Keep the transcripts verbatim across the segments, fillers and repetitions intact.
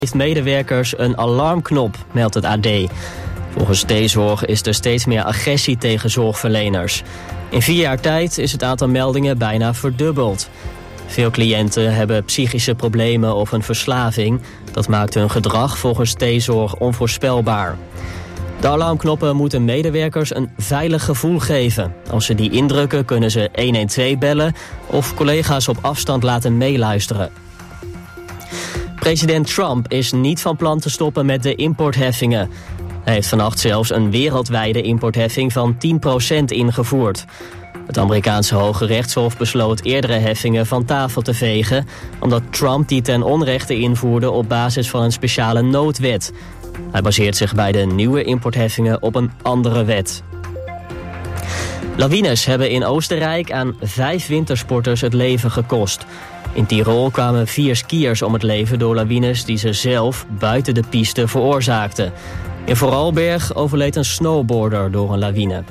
heeft medewerkers een alarmknop, meldt het A D. Volgens T-Zorg is er steeds meer agressie tegen zorgverleners. In vier jaar tijd is het aantal meldingen bijna verdubbeld. Veel cliënten hebben psychische problemen of een verslaving. Dat maakt hun gedrag volgens T-Zorg onvoorspelbaar. De alarmknoppen moeten medewerkers een veilig gevoel geven. Als ze die indrukken kunnen ze honderdtwaalf bellen of collega's op afstand laten meeluisteren. President Trump is niet van plan te stoppen met de importheffingen. Hij heeft vannacht zelfs een wereldwijde importheffing van tien procent ingevoerd. Het Amerikaanse Hoge Rechtshof besloot eerdere heffingen van tafel te vegen, omdat Trump die ten onrechte invoerde op basis van een speciale noodwet. Hij baseert zich bij de nieuwe importheffingen op een andere wet. Lawines hebben in Oostenrijk aan vijf wintersporters het leven gekost. In Tirol kwamen vier skiers om het leven door lawines die ze zelf buiten de piste veroorzaakten. In Vorarlberg overleed een snowboarder door een lawine.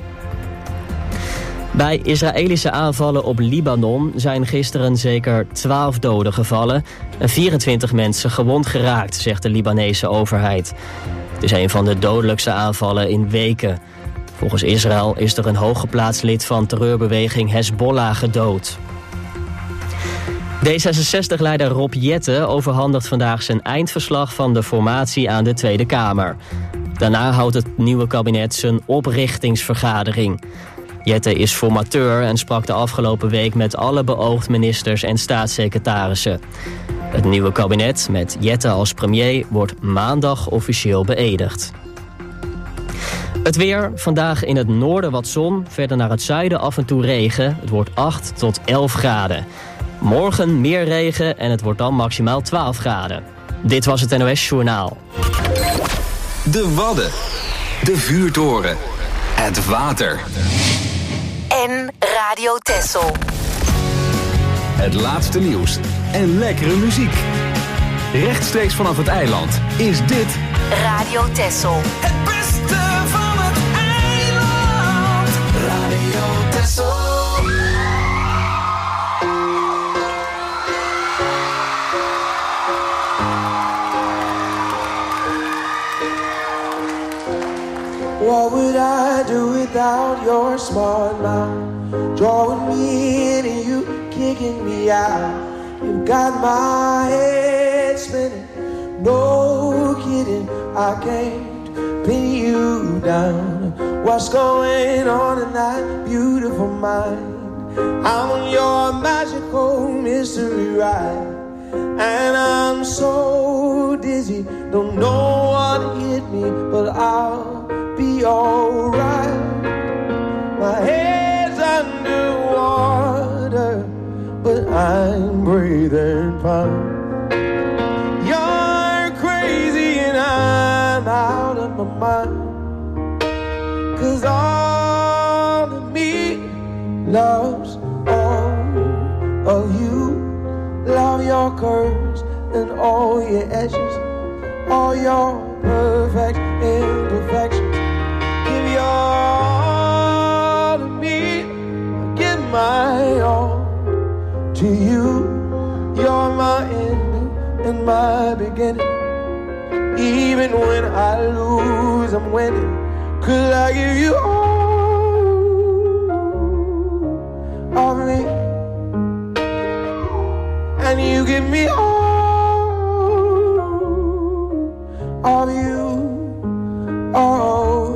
Bij Israëlische aanvallen op Libanon zijn gisteren zeker twaalf doden gevallen en vierentwintig mensen gewond geraakt, zegt de Libanese overheid. Het is een van de dodelijkste aanvallen in weken. Volgens Israël is er een hooggeplaatst lid van terreurbeweging Hezbollah gedood. D zesenzestig-leider Rob Jetten overhandigt vandaag zijn eindverslag van de formatie aan de Tweede Kamer. Daarna houdt het nieuwe kabinet zijn oprichtingsvergadering. Jetten is formateur en sprak de afgelopen week met alle beoogd ministers en staatssecretarissen. Het nieuwe kabinet, met Jetten als premier, wordt maandag officieel beëdigd. Het weer, vandaag in het noorden wat zon, verder naar het zuiden af en toe regen. Het wordt acht tot elf graden. Morgen meer regen en het wordt dan maximaal twaalf graden. Dit was het N O S Journaal. De Wadden, de vuurtoren, het water. En Radio Texel. Het laatste nieuws en lekkere muziek. Rechtstreeks vanaf het eiland is dit Radio Texel. Het beste van het eiland. Radio Texel. What would I do without your smart mouth? Drawing me in and you kicking me out. You got my head spinning. No kidding, I can't pin you down. What's going on in that beautiful mind? I'm on your magical mystery ride. And I'm so dizzy, don't know what hit me, but I'll be alright. My head's underwater, but I'm breathing fine. You're crazy and I'm out of my mind. 'Cause all of me loves all of you. Love your curves and all your edges, all your perfect imperfections. Give your all to me, give my all to you. You're my ending and my beginning. Even when I lose, I'm winning. 'Cause I give you all of me, and you give me all of you. Oh,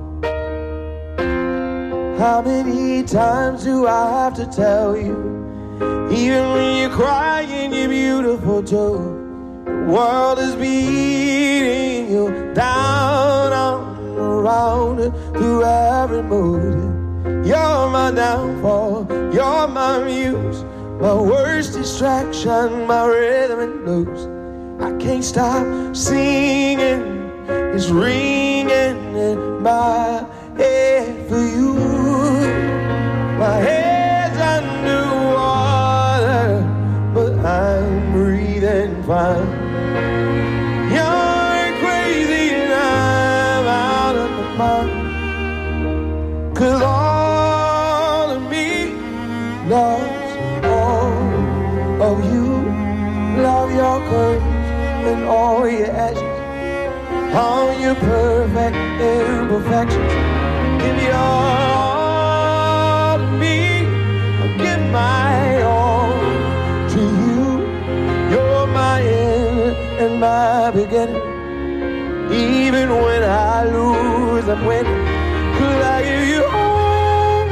how many times do I have to tell you? Even when you're crying, you're beautiful too. The world is beating you down, on, around, through every mood. You're my downfall, you're my muse, my worst distraction, my rhythm and blues. I can't stop singing, it's ringing in my head for you. My head's underwater, but I'm breathing fine. You're crazy and I'm out of my mind. 'Cause all of me loves all of you. Love your curves and all your ashes, all your perfect imperfections. Give your all to me, I'll give my all to you. You're my end and my beginning. Even when I lose, I'm winning. 'Cause I give you all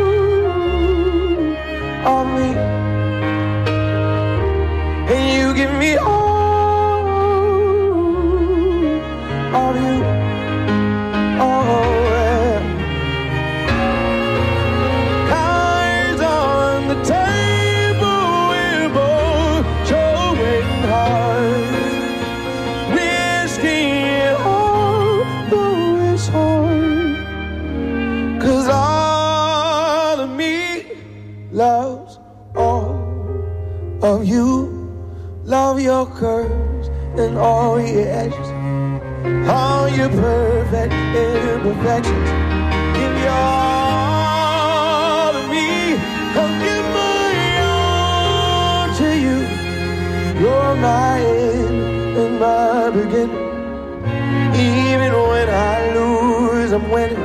of me, and you give me all of you. Oh, yeah. Cards on the table, we're both showing hearts. Whiskey and all, though it's hard. 'Cause all of me loves all of you. Love your curves and all your edges, all your perfect imperfections. Give your all to me, I'll give my all to you. You're my end and my beginning. Even when I lose, I'm winning.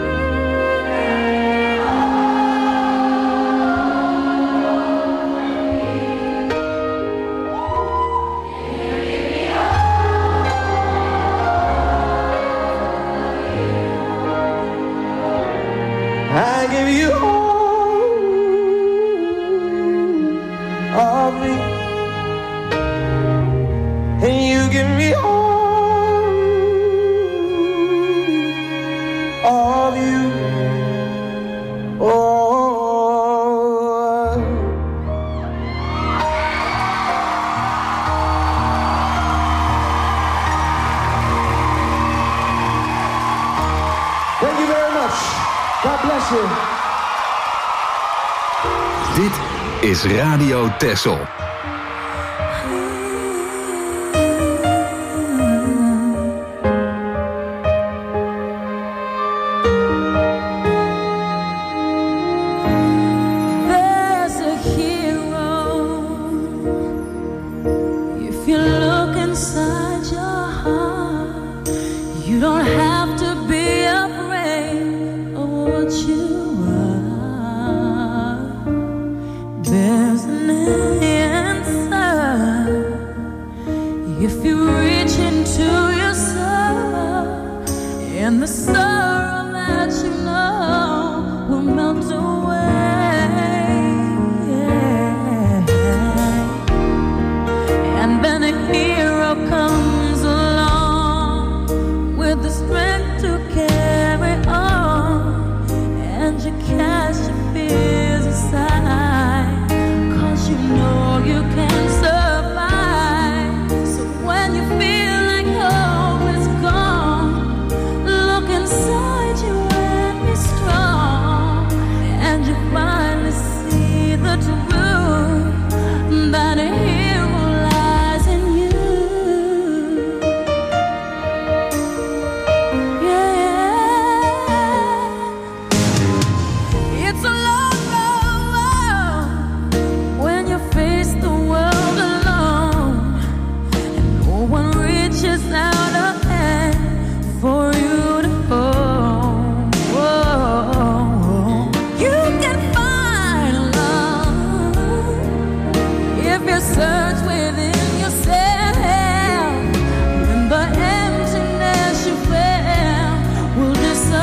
I give you all of me, and you give me all of you. Oh. Thank you very much. God bless you. Dit is Radio Texel. There's a hero. If you look inside your heart, you don't have to be afraid of what you are. There's an answer if you reach into yourself, and the sorrow that you know will melt away. And then a hero comes along with the strength to carry on, and you cast your fears aside, 'cause you know you can survive. So when you feel like hope is gone, look inside you and be strong, and you finally see the truth that a hero lies in you. Yeah. It's a long road when you face the world alone, and no one reaches out a hand for you to hold. Whoa. You can find love if you search within yourself. When the emptiness you felt will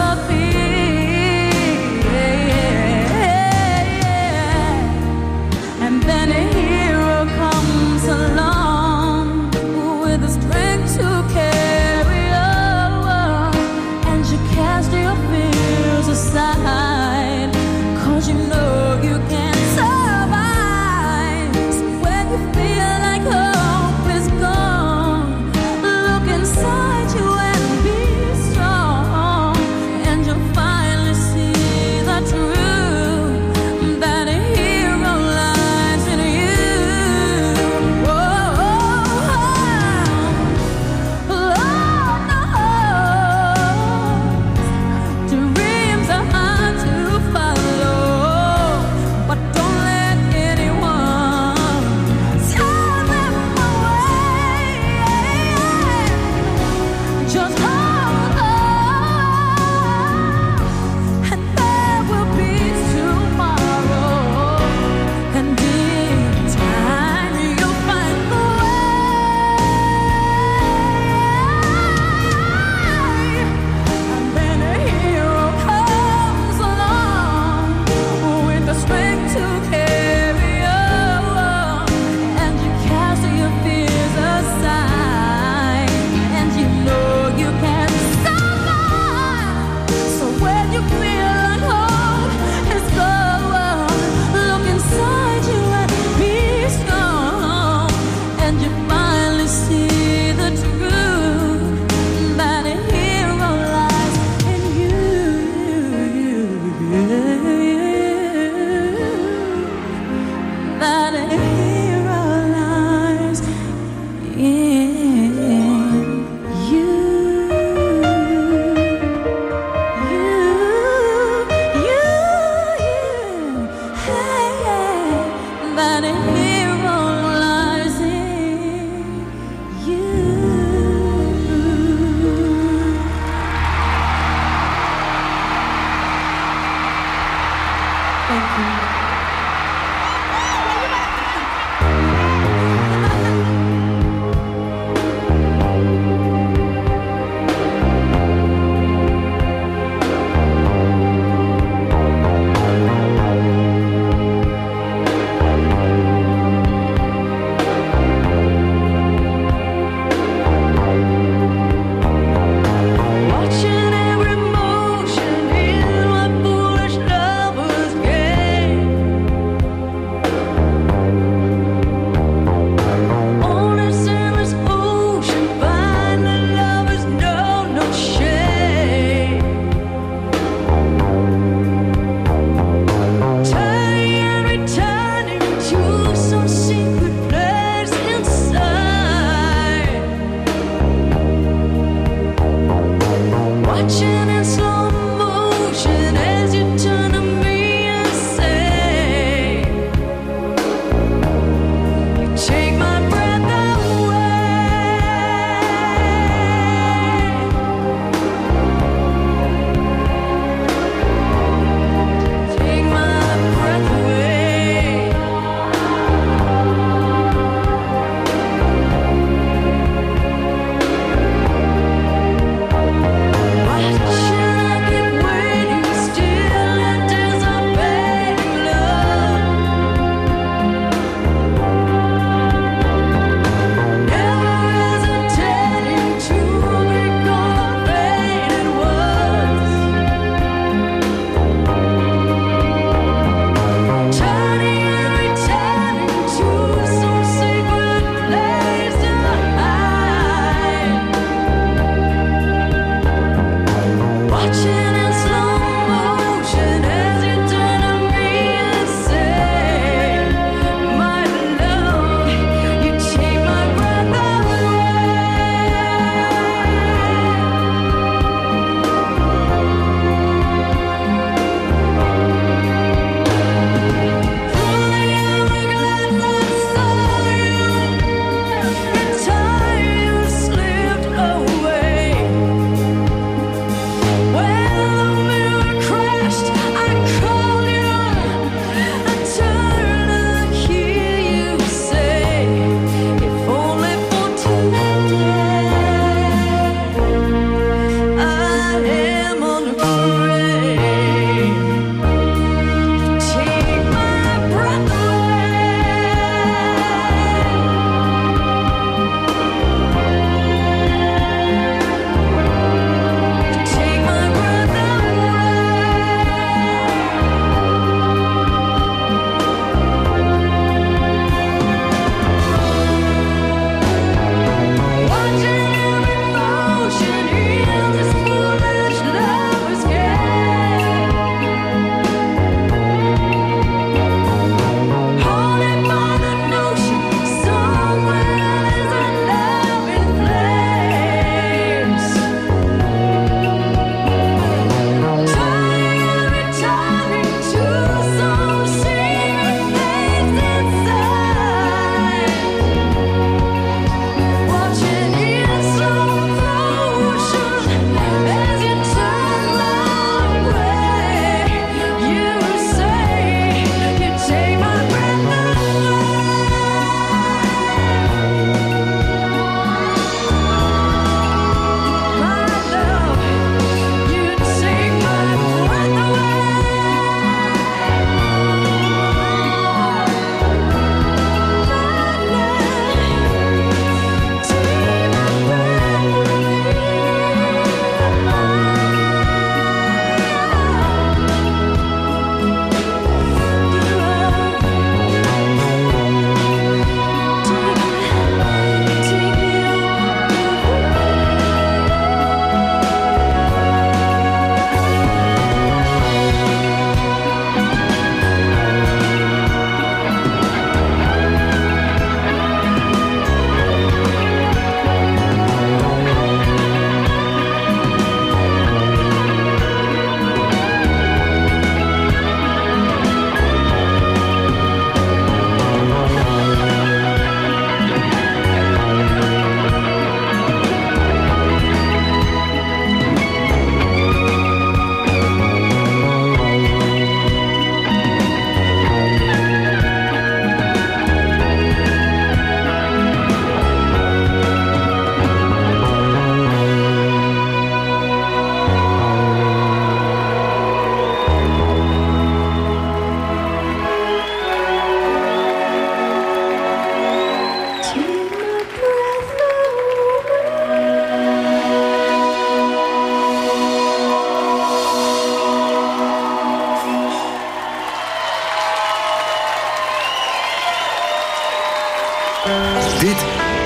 disappear, and then a hero comes along with the strength to carry on, and you cast your fears aside, 'cause you know you can survive. So when you feel like hope is gone, look inside you and be strong, and you'll finally see the truth that a hero lies in you. Whoa.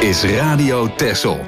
is Radio Texel.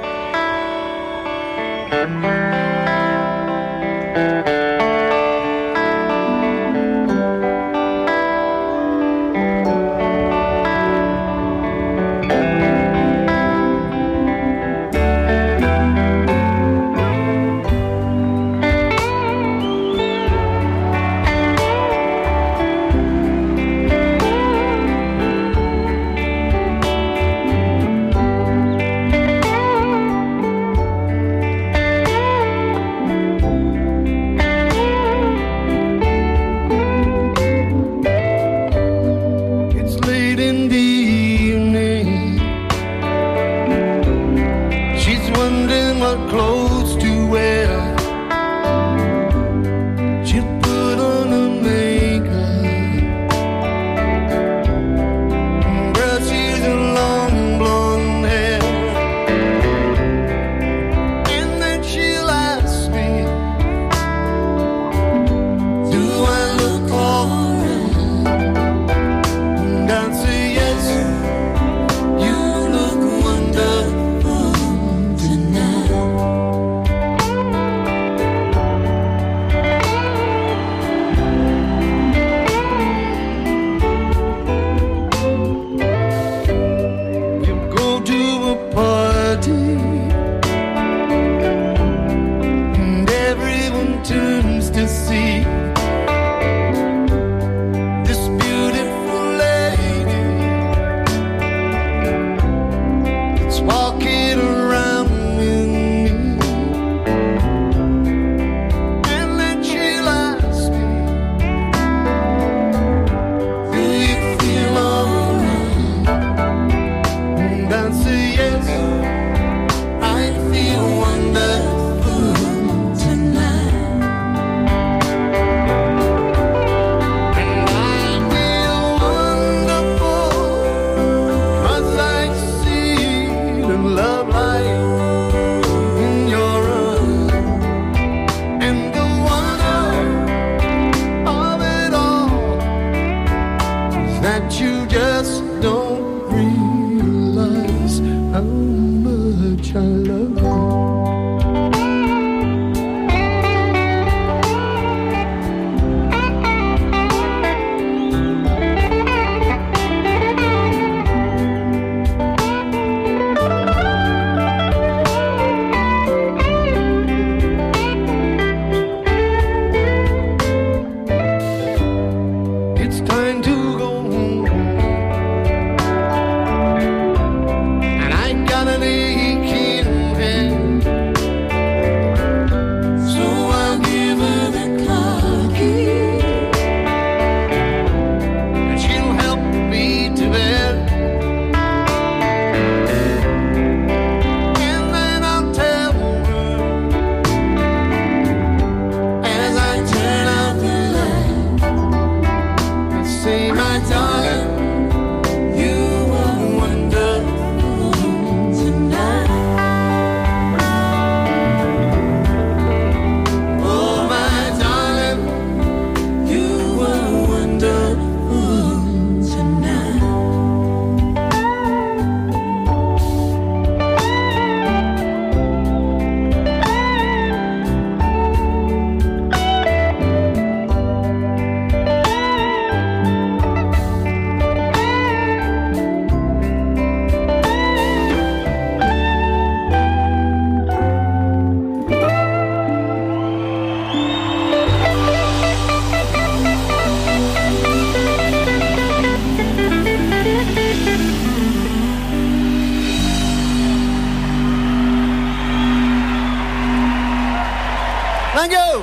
Thank you.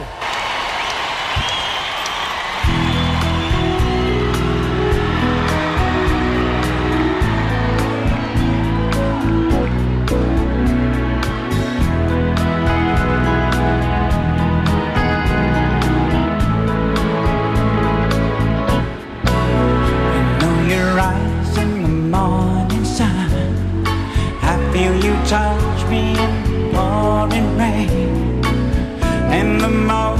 Touch me in pouring rain, and the more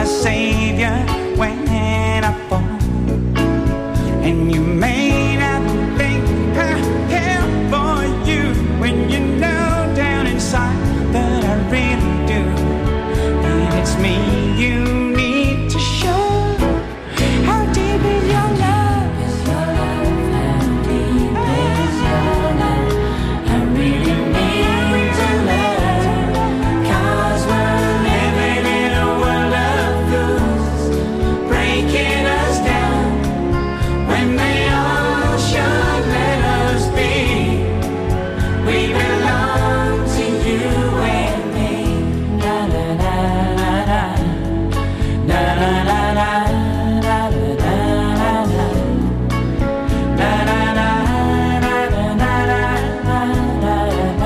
savior when I fall. And you may not think I care for you when you know down inside that I really do. And it's me you need to show. How deep is your love? Is your love? How deep is your love? I really need to learn. 'Cause we're living in a world of fools, breaking us down when they all should let us be. We belong to you and me. La la la la la. La la la la. La la la la la. La la la la la la la. La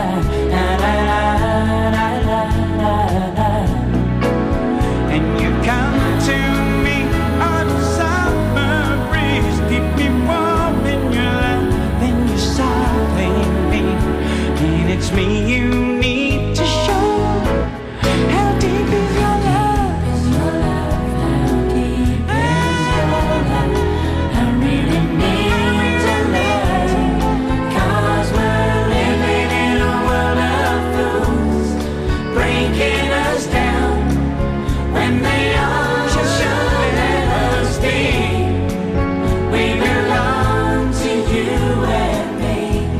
la la la la. And you come to me on a summer breeze, keep me warm in your love, then you softly leave. And it's me you need to show. How deep is your love? Is your love? How deep is your love? I really need to learn. 'Cause we're living in a world of fools, breaking us down when they all should let us be. We belong to you and me.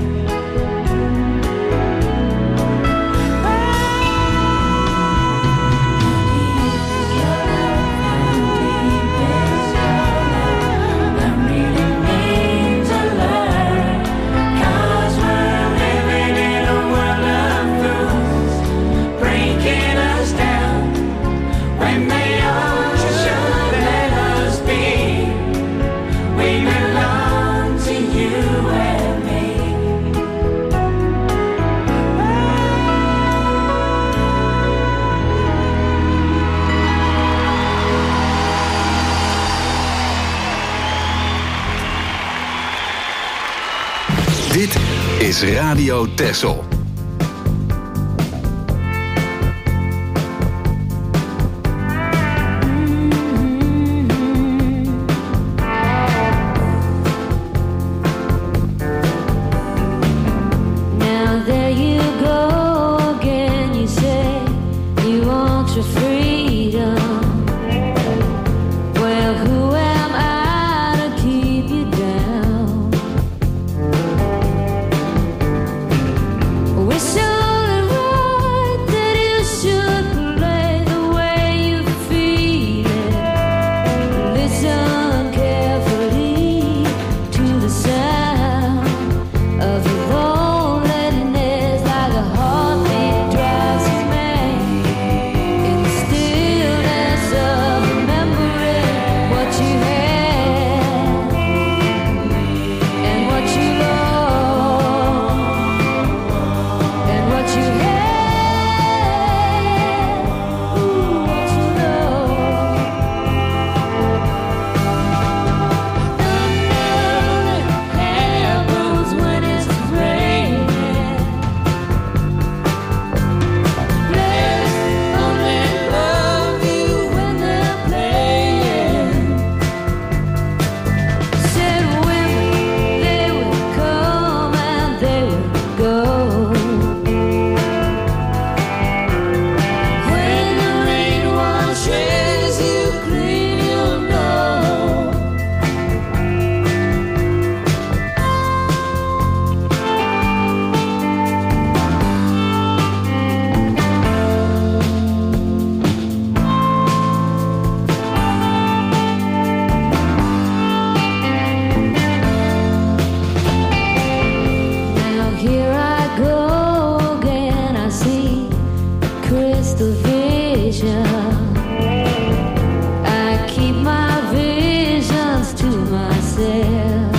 I really need to learn. 'Cause we're living in a world of fools, breaking us down when they all should let us be. We belong to you and me. Dit is Radio Texel. Now there you go again. You say you want your freedom. Well, who am I to keep you down? Wish only right that you should play the way you feel it. Listen carefully to the sound of your loneliness, like a heartbeat drives you mad. In the stillness of remembering what you had and what you lost and what you had, ooh, what you lost. Nothing happens when it's raining. Players only love you when they're playing. Said women, they would come and they would go. When the rain washes you clean, you'll know. Now here I go again. I see crystal vision. I keep my visions to myself.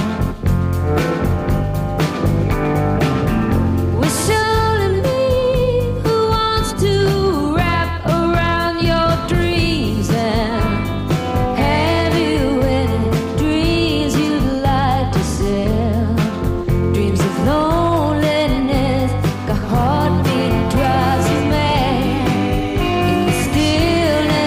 Wish only me who wants to wrap around your dreams and have you any dreams you'd like to sell. Dreams of loneliness, like a heartbeat drives you mad. In the stillness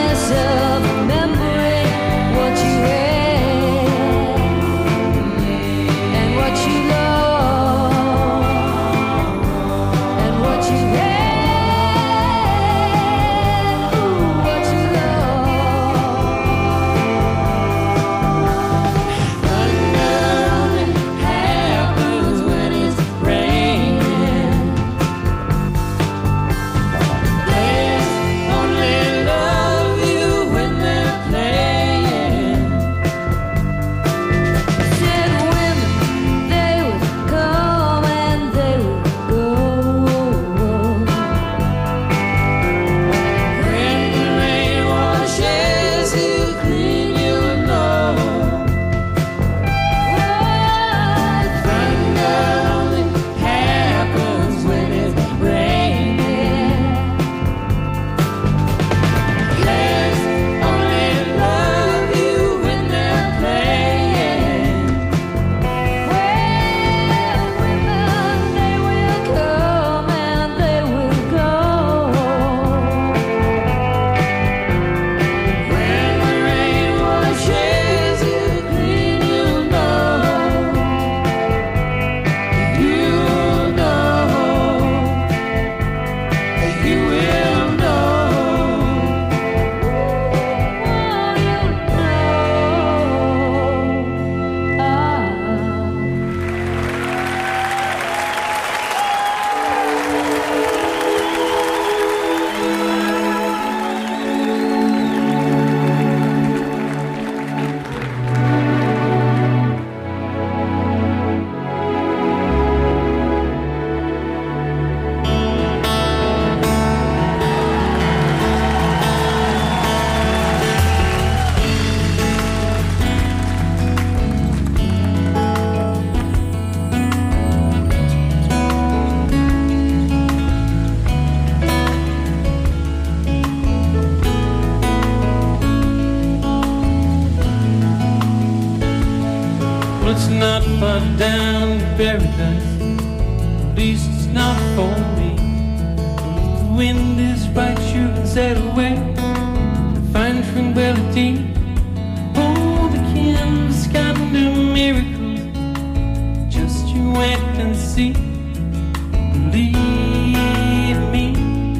it's not far down to paradise. At least it's not for me. If the wind is right, you can sail away and find tranquility. Oh, the canvas can do miracles. Just you wait and see. Believe me.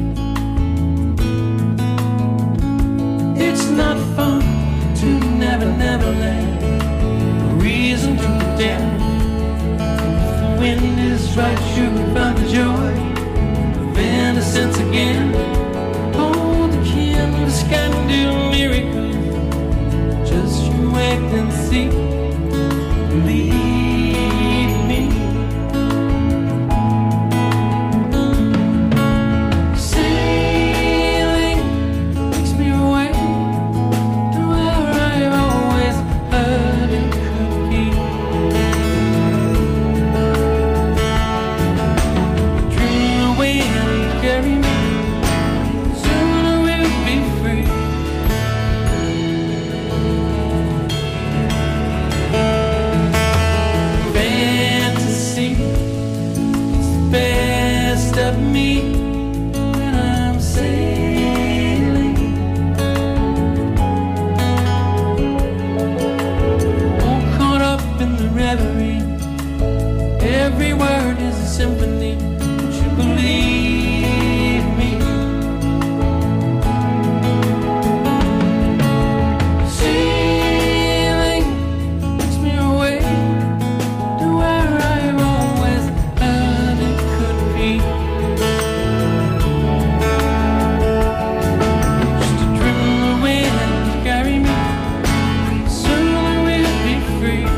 It's not fun to never, never land. A reason to pretend. If the wind is right, you can find the joy of innocence again. Oh, the canvas can do miracles. Just you wait and see. Believe me. Sailing takes me away to where I always heard it could be. Dream away and carry me. Soon I will be free. Fantasy, it's the best of me when I'm sailing. All caught up in the reverie. Every word is a symphony. Don't you believe me? Sailing takes me away to where I've always heard it could be. Just a dream away and carry me. Soon I will be free.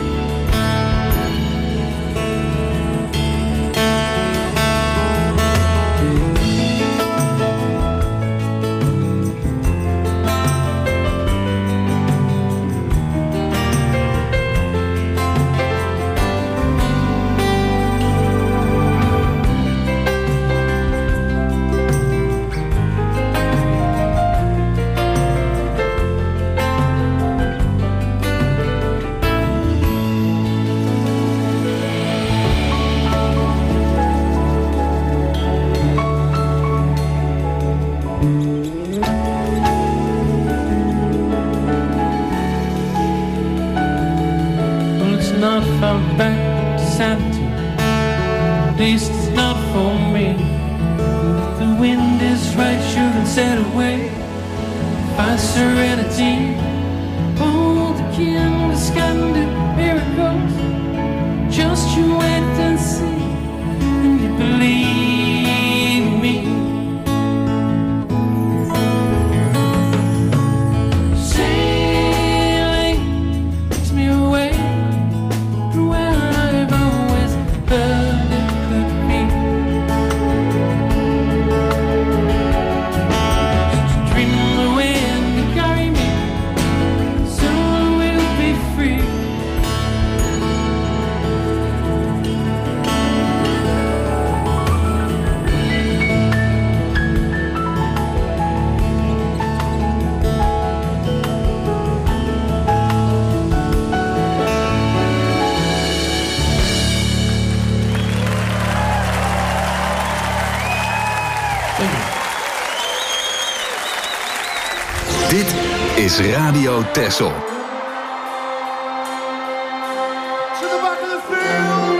Well, it's not far back to sanity. At least it's not for me. If the wind is right, you can sail away. Find serenity. Oh, the canvas can do miracles. Just you wait and see, and you believe me. Sailing takes me away to where I've always heard it could be. Just a dream away and carry me. Soon we'll be free. Dit is Radio Texel. To the back of the field.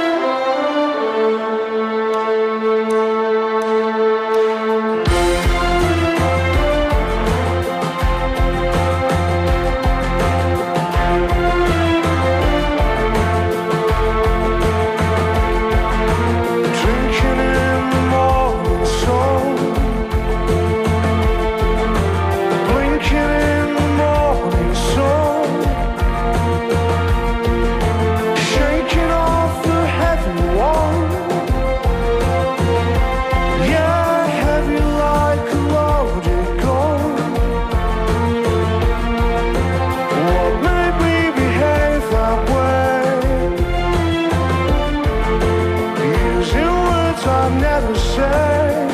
Drinking in the morning sun, blinking in the morning sun, shaking off the heavy one. Yeah, heavy like a loaded gun. What made me behave that way? Using words I've never said.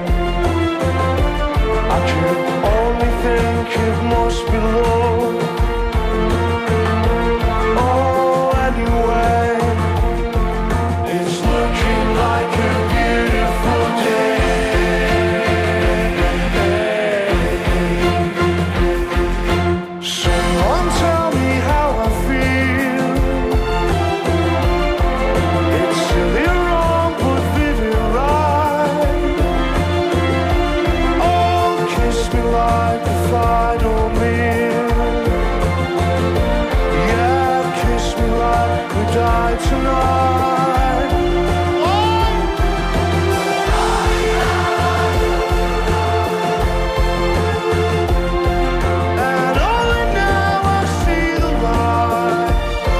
I can only think it must be love. Oh, anyone like the final meal. Yeah, kiss me like we die tonight. And only now I see the light.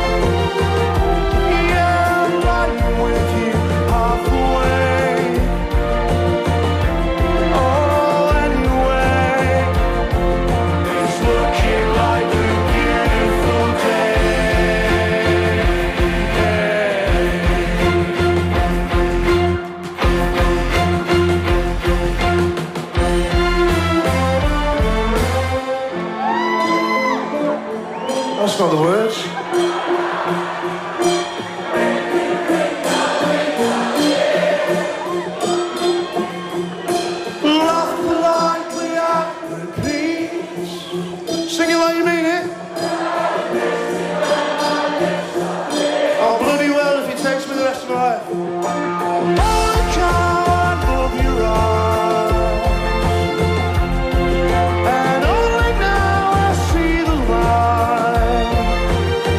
Yeah, I'm riding with you half the way. Oh, anyway, it's looking like a beautiful day. That's not the words. Laugh politely at repeat. Sing it like you mean it. Oh, bloody well if he takes me the rest of my life. I can't love you right. And only now I see the light.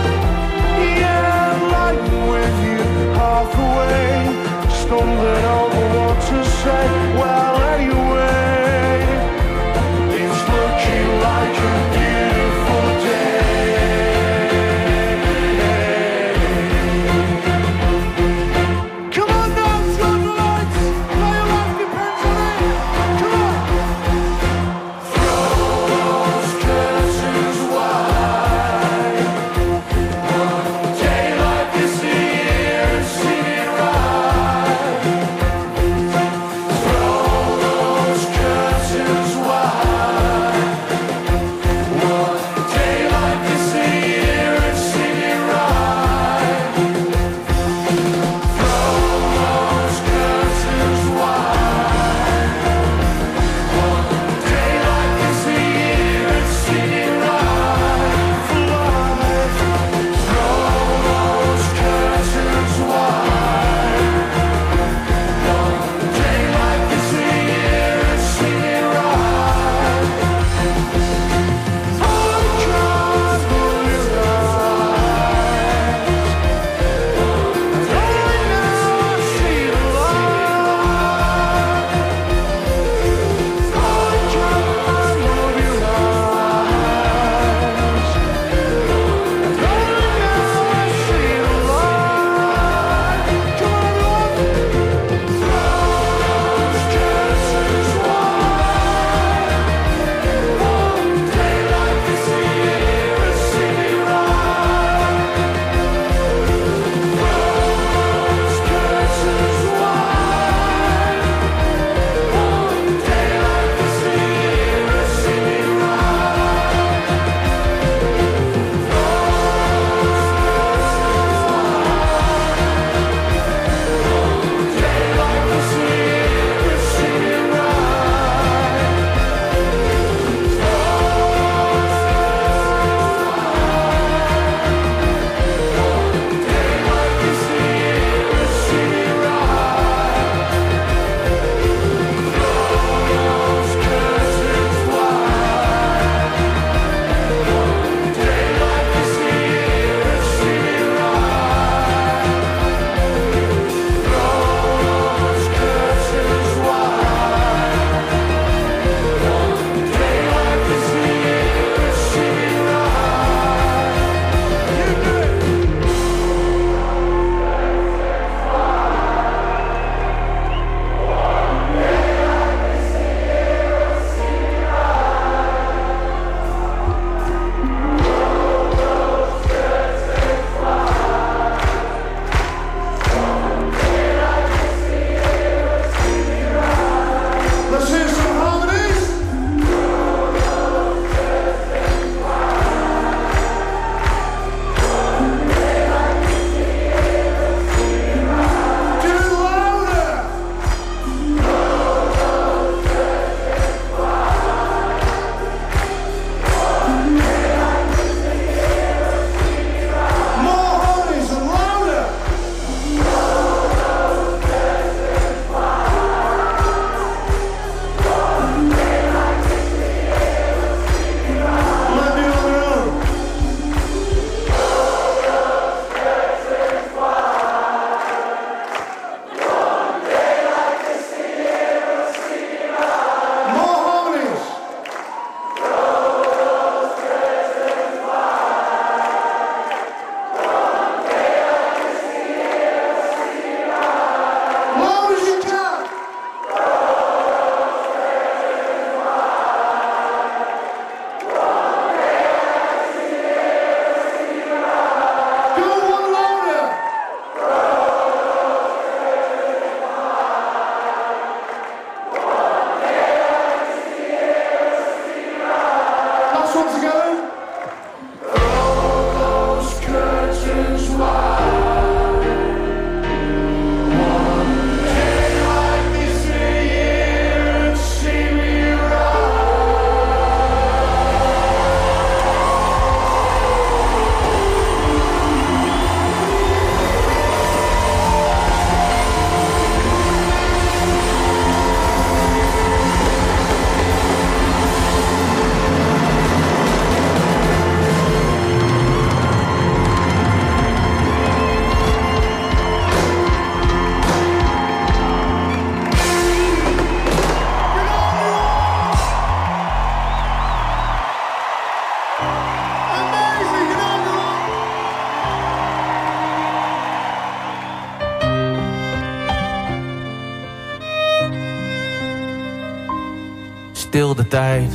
Stil de tijd.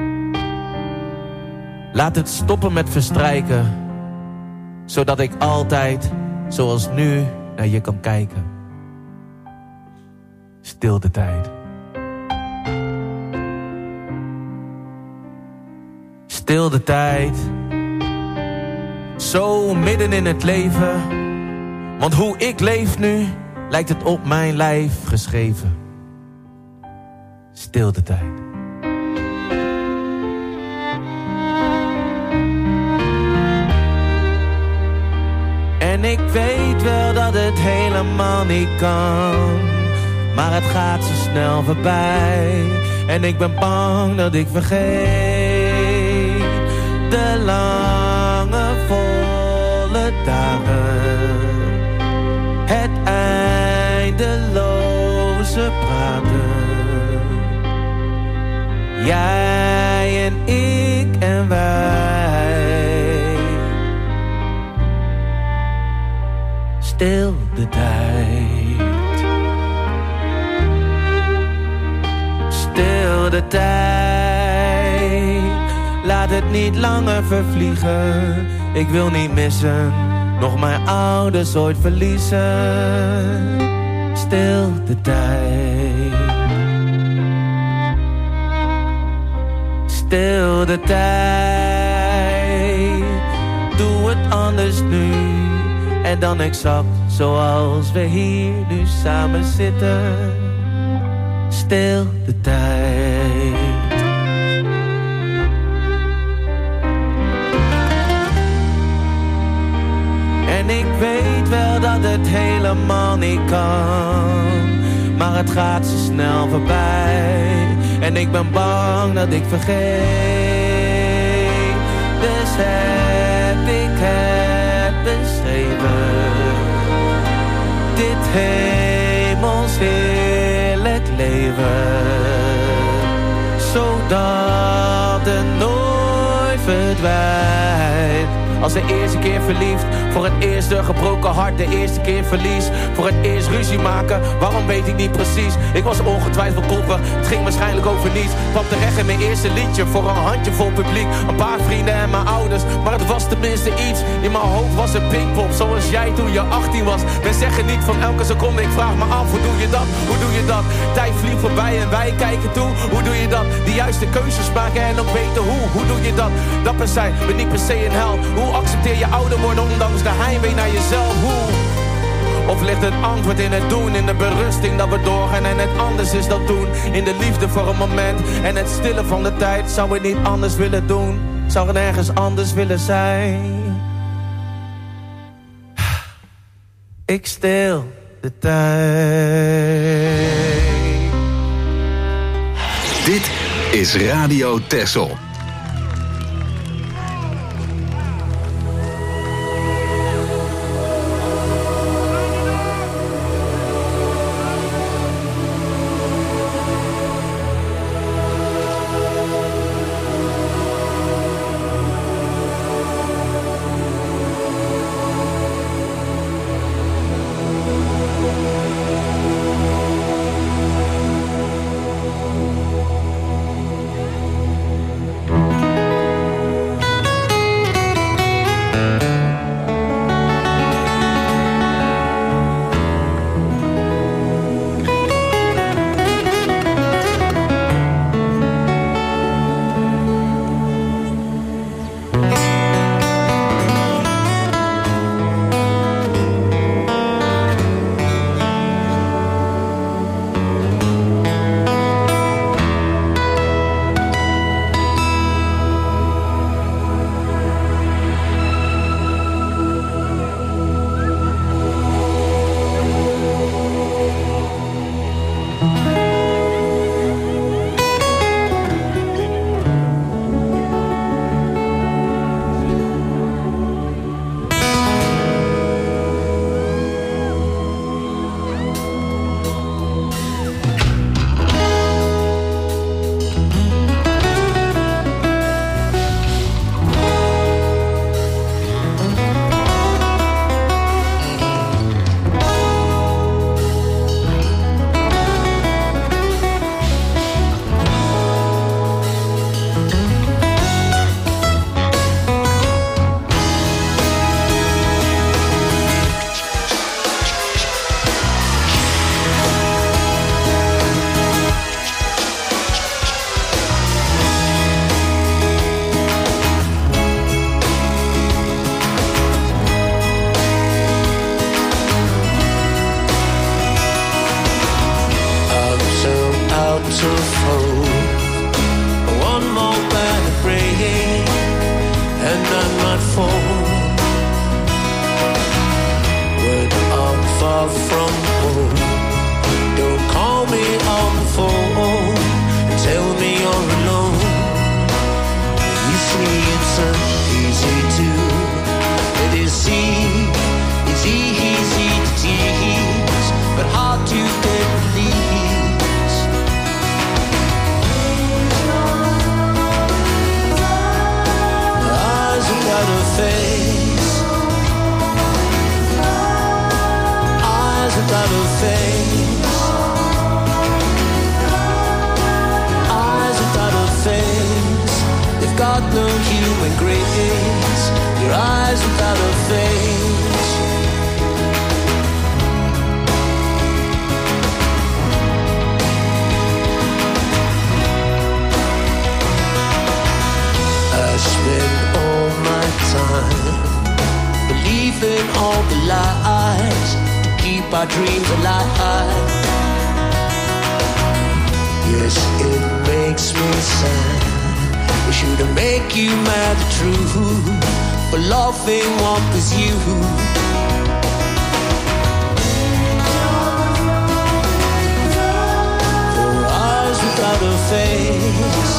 Laat het stoppen met verstrijken, zodat ik altijd, zoals nu, naar je kan kijken. Stil de tijd. Stil de tijd. Zo midden in het leven. Want hoe ik leef nu, lijkt het op mijn lijf geschreven. Stil de tijd. En ik weet wel dat het helemaal niet kan, maar het gaat zo snel voorbij. En ik ben bang dat ik vergeet de lange volle dagen, het eindeloze praten. Jij en ik en wij. Stil de tijd. Stil de tijd. Laat het niet langer vervliegen. Ik wil niet missen, nog mijn ouders ooit verliezen. Stil de tijd. Stil de tijd. Doe het anders nu. En dan exact zoals we hier nu samen zitten. Stil de tijd. En ik weet wel dat het helemaal niet kan, maar het gaat zo snel voorbij. En ik ben bang dat ik vergeet. Dus heb ik het beschreven, dit hemels heerlijk leven, zodat het nooit verdwijnt. Als de eerste keer verliefd, voor het eerst een gebroken hart, de eerste keer verlies, voor het eerst ruzie maken, waarom weet ik niet precies. Ik was ongetwijfeld koppig, het ging waarschijnlijk over niets. Kwam terecht in mijn eerste liedje, voor een handjevol publiek, een paar vrienden en mijn ouders, maar het was tenminste iets. In mijn hoofd was een pinkpop, zoals jij toen je achttien was. We zeggen niet van elke seconde, ik vraag me af, hoe doe je dat, hoe doe je dat? Tijd vliegt voorbij en wij kijken toe, hoe doe je dat? De juiste keuzes maken en ook weten hoe, hoe doe je dat? Dapper zijn, ben niet per se een held. Hoe accepteer je ouder worden ondanks de heimwee naar jezelf? Hoe? Of ligt het antwoord in het doen, in de berusting dat we doorgaan en het anders is dan doen, in de liefde voor een moment en het stillen van de tijd. Zou ik niet anders willen doen, zou er ergens anders willen zijn. Ik stil de tijd. Dit is Radio Texel. got no human grace. Your eyes without a face. I spend all my time believing all the lies to keep our dreams alive. Yes, it makes me sad. We shouldn't make you mad, the truth, for loving what was you. For eyes without a face.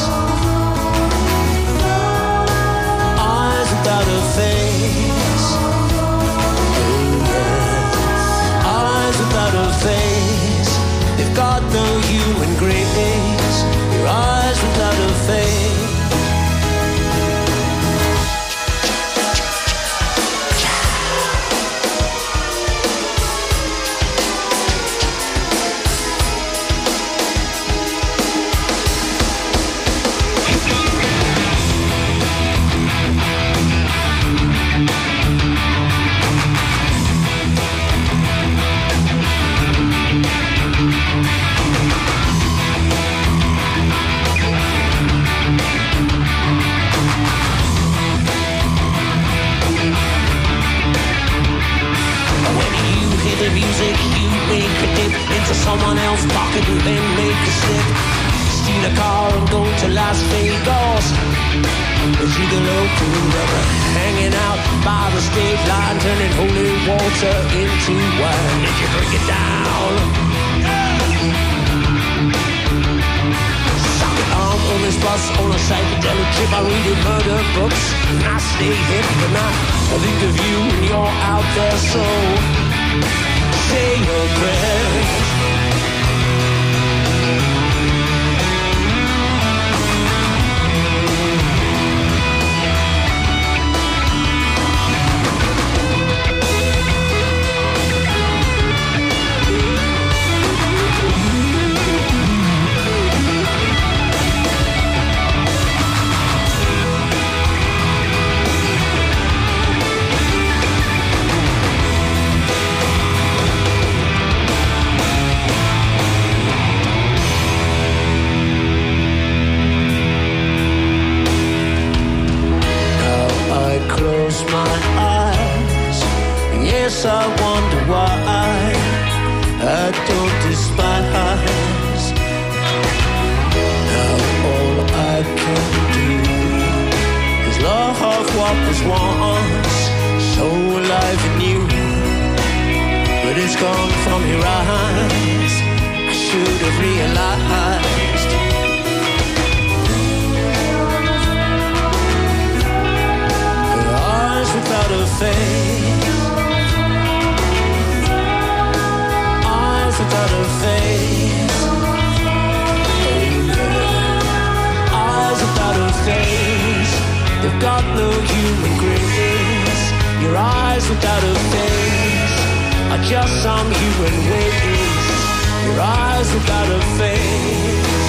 Eyes without a face. Oh yeah. Eyes without a face. They've got no human grace. Your eyes without a face. Someone else pocket and then make a slip. Steal a car and go to Las Vegas. See the local rubber hanging out by the stage line, turning holy water into wine. Did you drink it down? Socket arm on this bus on a psychedelic trip. I read in murder books and I stay hip and I think of you when you're out there. So say your prayers. My eyes, yes, I wonder why I don't despise. Now all I can do is love what was once so alive and new, but it's gone from your eyes. I should have realized. Without a face. Eyes without a face. Oh yeah. Eyes without a face. They've got no human grace. Your eyes without a face are just some human ways. Your eyes without a face.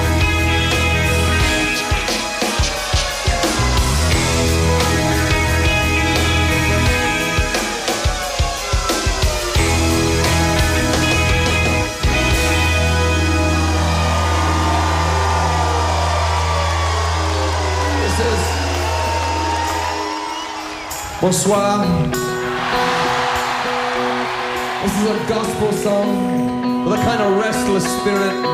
Bonsoir. This is a gospel song with a kind of restless spirit.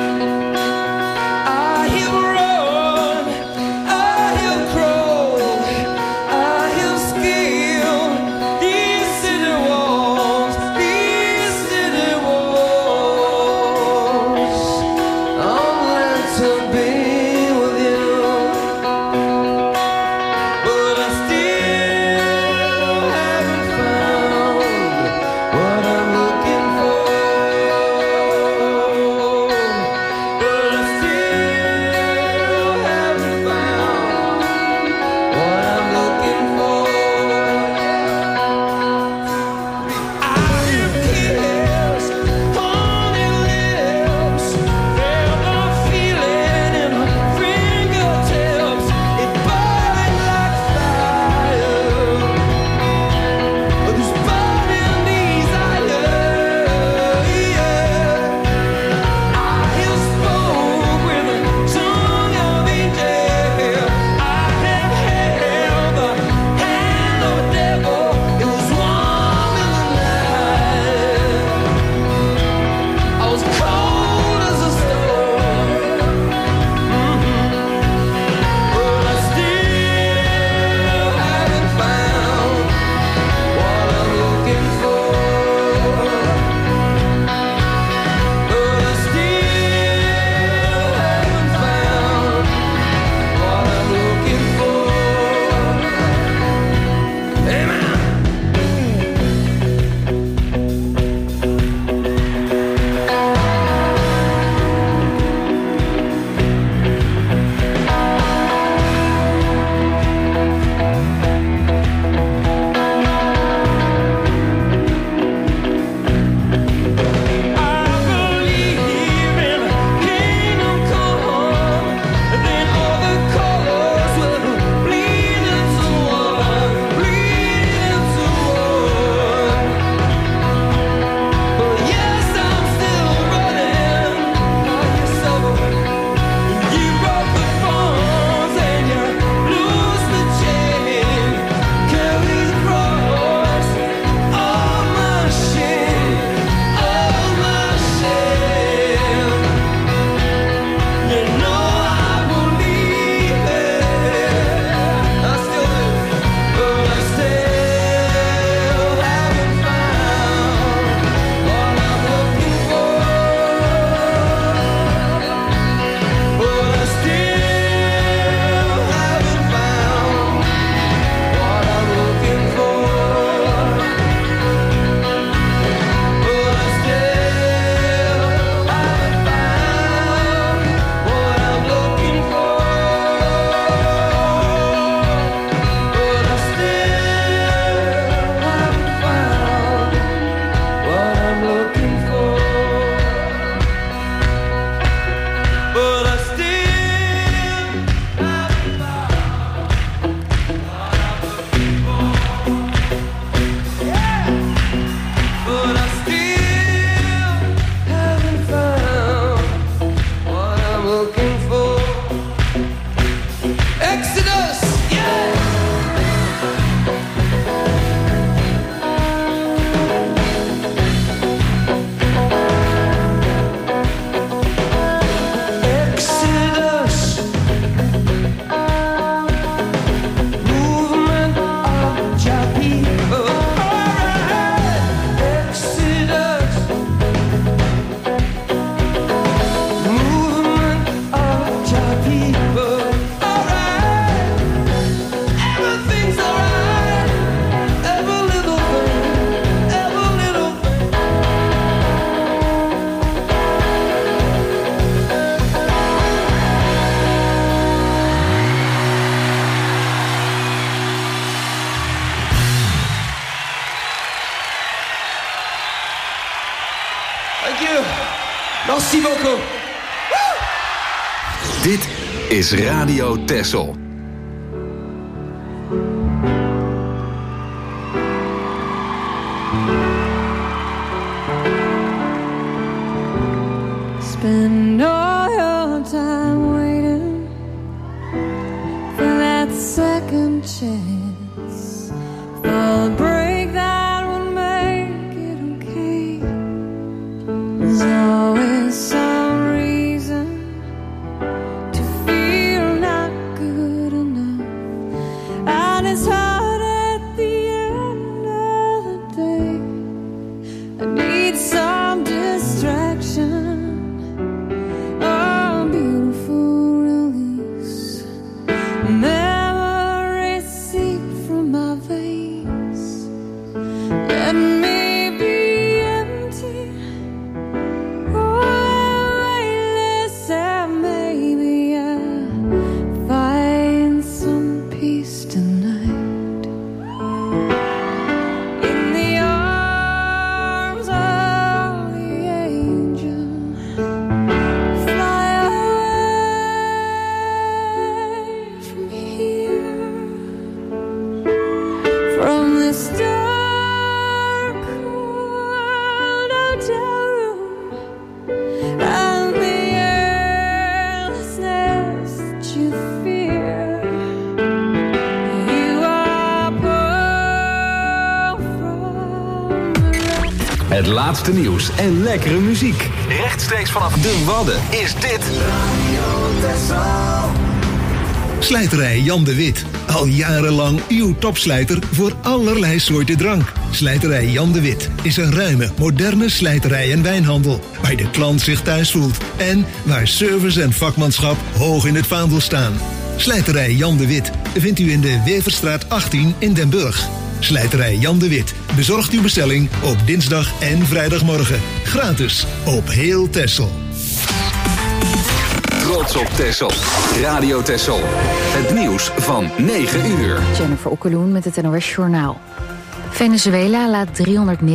I hear roar, I hear crow. Thank you. Merci beaucoup. Dit is Radio Texel. Spend all your time waiting for that second chance, the break that would make it okay. There's always some reason to feel not good enough, and it's hard at the end of the day. I need some distraction. Het laatste nieuws en lekkere muziek. Rechtstreeks vanaf de Wadden is dit Radio Texel. Slijterij Jan de Wit. Al jarenlang uw topslijter voor allerlei soorten drank. Slijterij Jan de Wit is een ruime, moderne slijterij en wijnhandel. Waar de klant zich thuis voelt. En waar service en vakmanschap hoog in het vaandel staan. Slijterij Jan de Wit vindt u in de Weverstraat achttien in Den Burg. Slijterij Jan de Wit bezorgt uw bestelling op dinsdag en vrijdagmorgen. Gratis op heel Texel. Trots op Texel. Radio Texel. Het nieuws van negen uur. Jennifer Okkeloen met het N O S Journaal. Venezuela laat driehonderd